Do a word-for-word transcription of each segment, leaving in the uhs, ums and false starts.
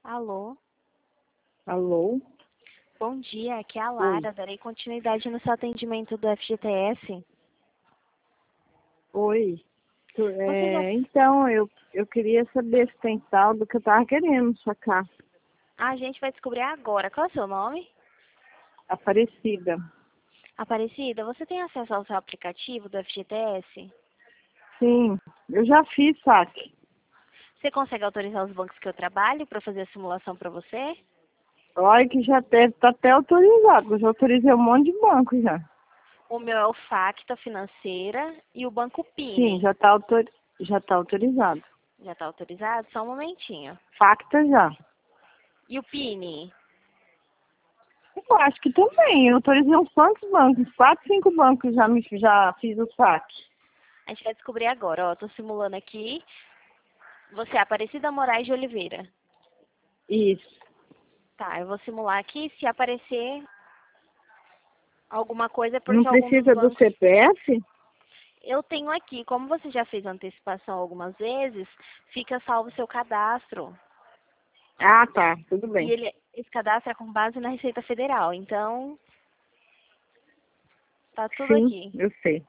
Alô, Alô? bom dia, aqui é a Oi. Lara. Darei continuidade no seu atendimento do F G T S. Oi. Tu- Você já... É, então, eu, eu queria saber se tem saldo que eu tava querendo sacar. A gente vai descobrir agora. Qual é o seu nome? Aparecida. Aparecida, você tem acesso ao seu aplicativo do F G T S? Sim, eu já fiz saque. Você consegue autorizar os bancos que eu trabalho para fazer a simulação para você? Olha que já deve estar até autorizado. Eu já autorizei um monte de banco já. O meu é o Facta Financeira e o Banco Sim, Pini. já está autor, já tá autorizado. Já está autorizado? Só um momentinho. Facta já. E o Pini? Eu acho que também. Eu autorizei uns quantos bancos? Quatro, cinco bancos já, me, já fiz o saque. A gente vai descobrir agora, ó. Tô simulando aqui. Você é Aparecida Moraes de Oliveira. Isso. Tá, eu vou simular aqui. Se aparecer alguma coisa é Não porque algum dos precisa do bancos... C P F? Eu tenho aqui, como você já fez antecipação algumas vezes, fica salvo seu cadastro. Ah, tá. Tudo E bem. ele, esse cadastro é com base na Receita Federal, então tá tudo Sim, aqui. eu sei.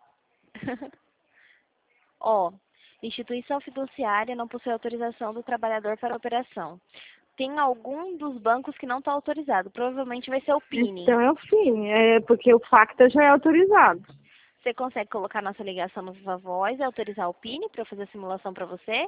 Ó, instituição fiduciária não possui autorização do trabalhador para a operação. Tem algum dos bancos que não está autorizado, provavelmente vai ser o Pini. Então é o fim, é porque o Facta já é autorizado. Você consegue colocar nossa ligação no Viva Voz e autorizar o Pini para eu fazer a simulação para você?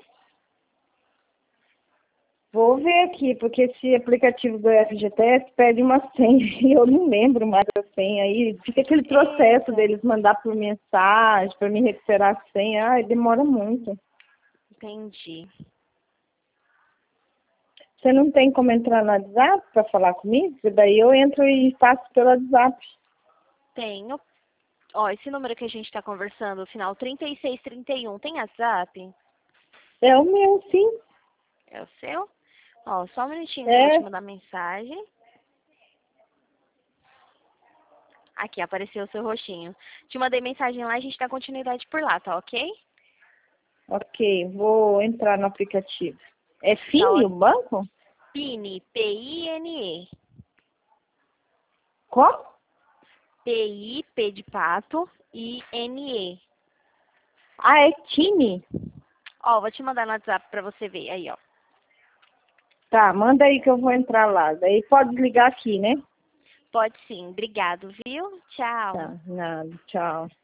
Vou ver aqui, porque esse aplicativo do F G T S pede uma senha e eu não lembro mais a senha. Aí fica aquele processo Eita, deles mandar por mensagem para me recuperar a senha. Ai, demora muito. entendi. Você não tem como entrar no WhatsApp para falar comigo? Porque daí eu entro e faço pelo WhatsApp. Tenho. Ó, esse número que a gente está conversando, o final trinta e seis trinta e um, tem WhatsApp? É o meu, sim. É o seu? Ó, só um minutinho que eu vou te É. mandar mensagem. Aqui, apareceu o seu rostinho. Te mandei mensagem lá, a gente dá continuidade por lá, tá ok? Ok, vou entrar no aplicativo. É Tá Fini ó, o banco? Pini, P I N E. Como? P I, P de pato, I N E. Ah, é Tini. Ó, vou te mandar no WhatsApp pra você ver. Aí, ó. Tá, manda aí que eu vou entrar lá. Daí pode ligar aqui, né? Pode sim. Obrigado, viu? Tchau. Tá, nada, tchau.